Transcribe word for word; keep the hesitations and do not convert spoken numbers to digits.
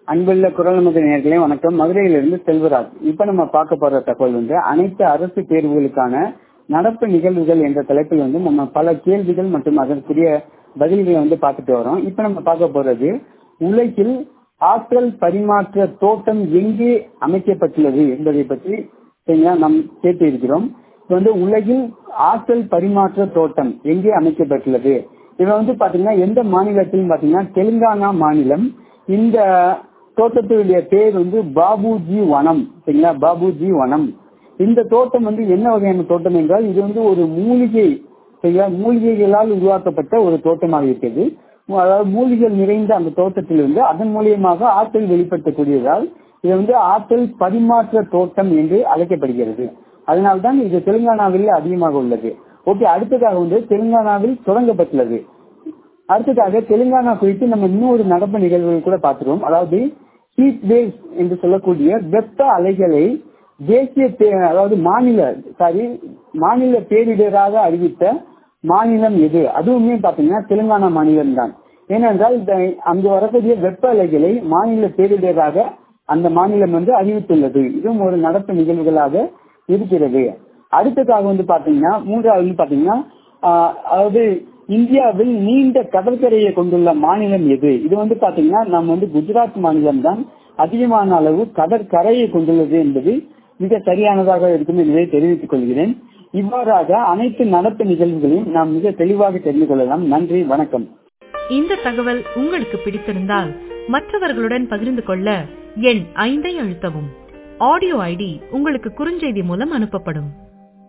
அன்புள்ள குரல் நமது நேயர்களே வணக்கம். மதுரையிலிருந்து செல்வராஜ். இப்ப நம்ம பார்க்க போற தகவல் வந்து அனைத்து அரசு தேர்வுகளுக்கான நடப்பு நிகழ்வுகள் என்ற தலைப்பில் வந்து நம்ம பல கேள்விகள் மற்றும் அதற்குரிய பதில்களை வந்து பார்த்துட்டு வரோம். இப்ப நம்ம பார்க்க போறது உலகில் ஆற்றல் பரிமாற்ற தோட்டம் எங்கே அமைக்கப்பட்டுள்ளது என்பதை பற்றி நாம் கேட்டு இருக்கிறோம். இப்ப வந்து உலகில் ஆற்றல் பரிமாற்ற தோட்டம் எங்கே அமைக்கப்பட்டுள்ளது, இவ வந்து பாத்தீங்கன்னா எந்த மாநிலத்தில் பாத்தீங்கன்னா தெலுங்கானா மாநிலம். இந்த தோட்டத்துடைய பேர் வந்து பாபுஜி வனம். சரிங்களா, பாபுஜி வனம். இந்த தோட்டம் வந்து என்ன வகையான தோட்டம் என்றால் இது வந்து ஒரு மூலிகை சரிங்களா மூலிகைகளால் உருவாக்கப்பட்ட ஒரு தோட்டமாக இருக்கிறது. அதாவது மூலிகைகள் நிறைந்த அந்த தோட்டத்திலிருந்து அதன் மூலியமாக ஆற்றல் வெளிப்படுத்தக்கூடியதால் இது வந்து ஆற்றல் பரிமாற்ற தோட்டம் என்று அழைக்கப்படுகிறது. அதனால்தான் இது தெலுங்கானாவில் அதிகமாக உள்ளது. ஓகே, அடுத்ததாக வந்து தெலுங்கானாவில் தொடங்கப்பட்டுள்ளது. அடுத்ததாக தெலுங்கானா குறித்து நம்ம இன்னொரு நடப்பு நிகழ்வுகள் கூட பார்த்துருவோம். அதாவது ஹீட் வேவ்ஸ் என்று சொல்லக்கூடிய வெப்ப அலைகளை தேசிய அதாவது மாநில சாரி மாநில பேரிடராக அறிவித்த மாநிலம் எது? அதுவுமே பாத்தீங்கன்னா தெலுங்கானா மாநிலம் தான். ஏனென்றால் அங்கு வரக்கூடிய வெப்ப அலைகளை மாநில பேரிடராக அந்த மாநிலம் வந்து அறிவித்துள்ளது. இதுவும் ஒரு நடப்பு நிகழ்வுகளாக இருக்கிறது. அடுத்ததாக வந்து பாத்தீங்கன்னா மூன்றாவது பாத்தீங்கன்னா அதாவது இந்தியாவில் நீண்ட கடற்கரையை கொண்டுள்ள மாநிலம் எது? இது வந்து பாத்தீங்கன்னா நம்ம வந்து குஜராத் மாநிலம் தான் அதிகமான அளவு கடற்கரையை கொண்டுள்ளது என்பது மிக சரியானதாக இருக்கும் என்பதை தெரிவித்துக் கொள்கிறேன். இவ்வாறாக அனைத்து நடப்பு நிகழ்வுகளையும் நாம் மிக தெளிவாக தெரிந்து கொள்ளலாம். நன்றி, வணக்கம். இந்த தகவல் உங்களுக்கு பிடித்திருந்தால் மற்றவர்களுடன் பகிர்ந்து கொள்ள எண் ஐந்தை அழுத்தவும். ஆடியோ ஐடி உங்களுக்கு குறுஞ்செய்தி மூலம் அனுப்பப்படும்.